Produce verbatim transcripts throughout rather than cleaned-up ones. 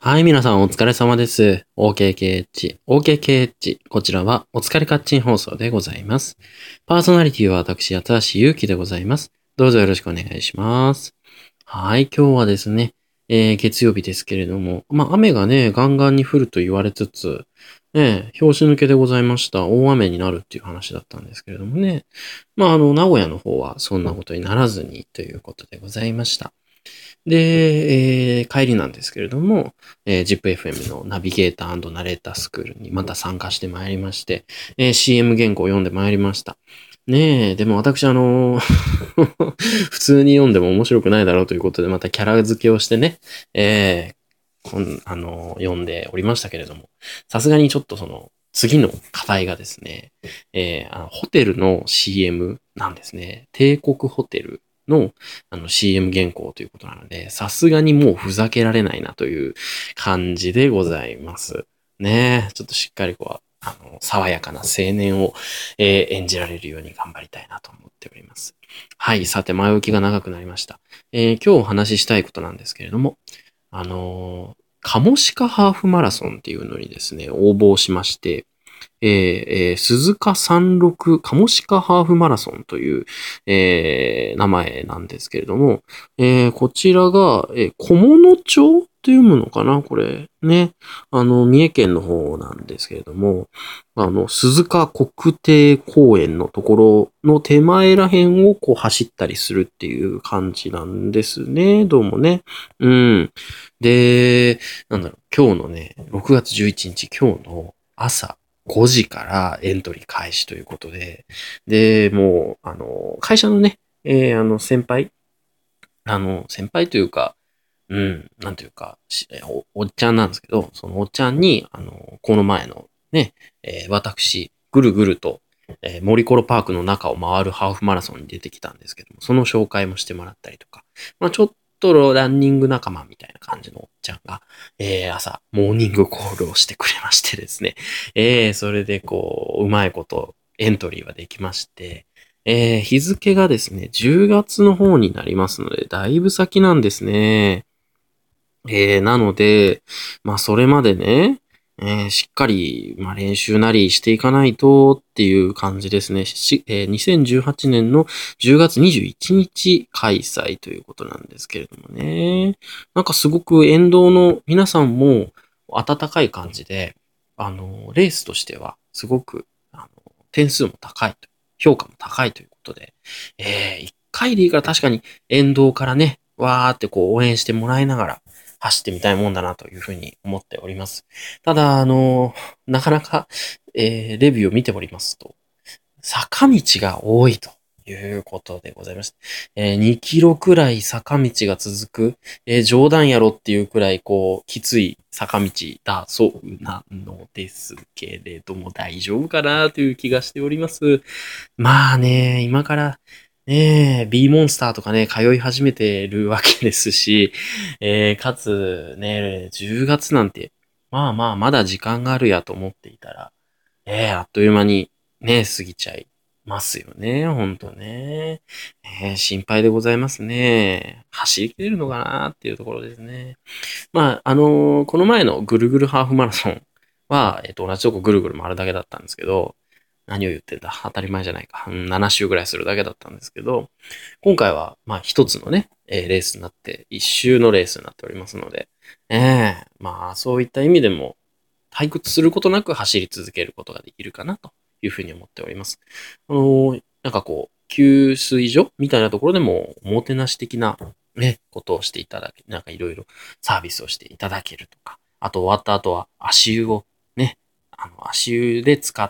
はい、皆さんお疲れ様です。オーケーケーエイチ。オーケーケーエイチ。こちらはお疲れカッチン放送でございます。パーソナリティは私、八橋ゆうきでございます。どうぞよろしくお願いします。はい、今日はですね、えー、月曜日ですけれども、まあ、雨がね、ガンガンに降ると言われつつ、ね、拍子抜けでございました。大雨になるっていう話だったんですけれどもね。まあ、あの、名古屋の方はそんなことにならずにということでございました。で、えー帰りなんですけれども、えー ZIPFM のナビゲーターナレータースクールにまた参加してまいりまして、えー シーエム 原稿を読んでまいりました。ねえ、でも私あのー普通に読んでも面白くないだろうということで、またキャラ付けをしてね、えーこんあのー読んでおりましたけれども、さすがにちょっとその、次の課題がですね、えーあのホテルの シーエム なんですね。帝国ホテルのあの シーエム 原稿ということなので、さすがにもうふざけられないなという感じでございます。ねえ、ちょっとしっかりこう、あの、爽やかな青年を、えー演じられるように頑張りたいなと思っております。はい、さて前置きが長くなりました。えー今日お話ししたいことなんですけれども、あのーカモシカハーフマラソンっていうのにですね、応募しまして、えーえー鈴鹿さんじゅうろくカモシカハーフマラソンという、えー名前なんですけれども、えーこちらが、えー菰野町っていうものかなこれ。ね。あの、三重県の方なんですけれども、あの、鈴鹿国定公園のところの手前ら辺をこう走ったりするっていう感じなんですね。どうもね。うん。で、なんだろう、今日のね、ろくがつじゅういちにち、今日の朝ごじからエントリー開始ということで、で、もう、あの、会社のね、えーあの、先輩、あの、先輩というか、うん、なんというか、しお、おっちゃんなんですけど、そのおっちゃんに、あの、この前のね、えー私、ぐるぐると、えー森コロパークの中を回るハーフマラソンに出てきたんですけども、その紹介もしてもらったりとか、まあちょっとランニング仲間みたいな感じのおっちゃんが、えー朝、モーニングコールをしてくれましてですね、えーそれでこう、うまいことエントリーはできまして、えー日付がですね、じゅうがつの方になりますので、だいぶ先なんですね。えー、なので、まあ、それまでね、えーしっかり、まあ、練習なりしていかないとっていう感じですね。しえーにせんじゅうはちねんのじゅうがつにじゅういちにち開催ということなんですけれどもね。なんかすごく沿道の皆さんも温かい感じで、あの、レースとしてはすごく、あの、点数も高いと、評価も高いということで、えー、いっかいでいいから確かに沿道からね、わーってこう応援してもらいながら、走ってみたいもんだなというふうに思っております。ただ、あの、なかなか、えーレビューを見ておりますと、坂道が多いということでございまして、えーにキロくらい坂道が続く、えー冗談やろっていうくらい、こう、きつい坂道だそうなのですけれども、大丈夫かなという気がしております。まあね、今から、ね、B モンスターとかね、通い始めてるわけですし、えー、かつね、じゅうがつなんて、まあまあ、まだ時間があるやと思っていたら、えー、あっという間にね、過ぎちゃいますよね、ほんとね。えー、心配でございますね。走り切れるのかなっていうところですね。まあ、あのーこの前のぐるぐるハーフマラソンは、えっと、同じとこぐるぐる回るだけだったんですけど、何を言ってんだ当たり前じゃないか。うん、なな周ぐらいするだけだったんですけど、今回は、まあ、一つのね、えーレースになって、一周のレースになっておりますので、ええまあ、そういった意味でも、退屈することなく走り続けることができるかな、というふうに思っております。あのーなんかこう、給水所みたいなところでも、おもてなし的な、ね、ことをしていただけ、なんかいろいろサービスをしていただけるとか、あと終わった後は足湯をね、あの、足湯で使って、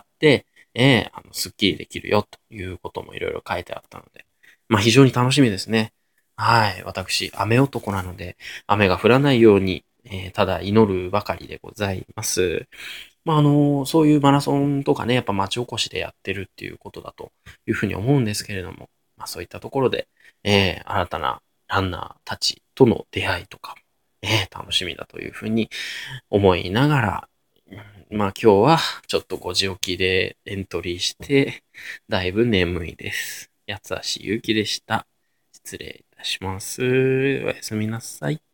ええあの、スッキリできるよということもいろいろ書いてあったので、まあ非常に楽しみですね。はい。私、雨男なので、雨が降らないように、えーただ祈るばかりでございます。まあ、あの、そういうマラソンとかね、やっぱ町おこしでやってるっていうことだというふうに思うんですけれども、まあそういったところで、えー新たなランナーたちとの出会いとか、えー楽しみだというふうに思いながら、うんまあ今日はちょっとごじ起きでエントリーして、だいぶ眠いです。八橋ゆうきでした。失礼いたします。おやすみなさい。